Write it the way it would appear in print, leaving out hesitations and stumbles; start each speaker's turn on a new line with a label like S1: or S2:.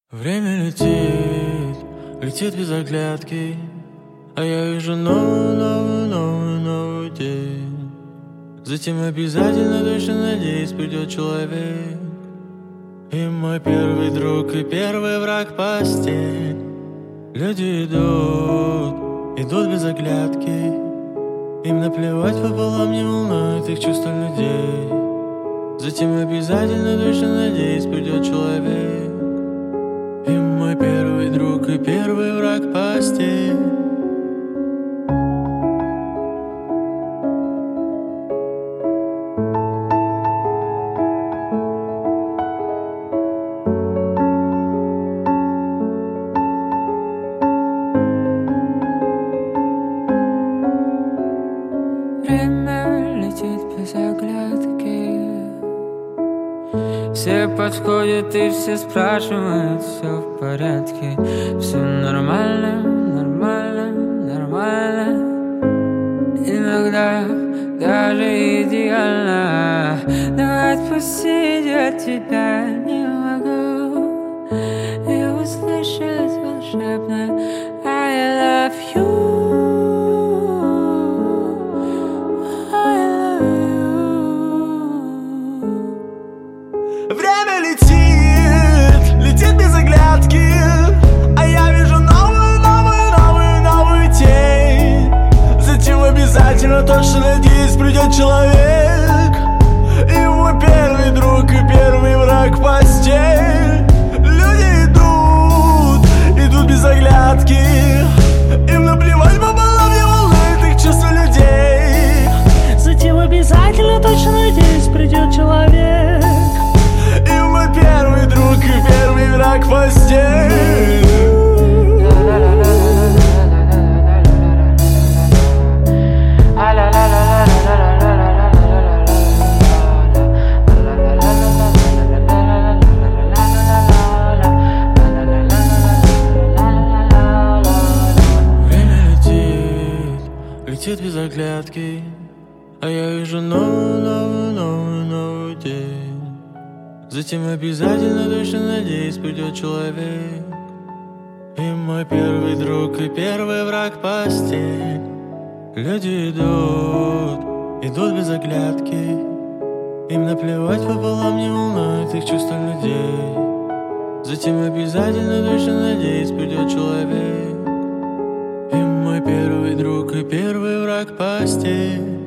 S1: Время летит, летит без оглядки, а я вижу новый день. Затем обязательно, точно надеюсь, придет человек. И мой первый друг, и первый враг постель. Люди идут без оглядки. Им наплевать пополам, не волнует их чувства людей. Затем обязательно, точно надеюсь, придет человек. И мой первый друг, и первый враг постель.
S2: Время летит без оглядки. Все подходят и все спрашивают, все в порядке. Все нормально, нормально, нормально. Иногда даже идеально. Но отпустить от тебя не могу. И услышать волшебное I love you.
S1: Время летит без оглядки, а я вижу новую тень. Затем обязательно, точно надеюсь, придет человек. И мой первый друг, и первый враг постель. Люди идут без оглядки. Им наплевать пополам, не волнует их чувства людей.
S3: Затем обязательно, точно надеюсь, придет человек.
S1: И мой первый друг, и первый враг постель. Время летит без оглядки, а я вижу новый день. Затем обязательно, точно надеюсь, придет человек. И мой первый друг, и первый враг постель. Люди идут без оглядки. Им наплевать пополам, не волнует их чувства людей. Затем обязательно, точно надеюсь, придет человек. И мой первый друг, и первый враг постель.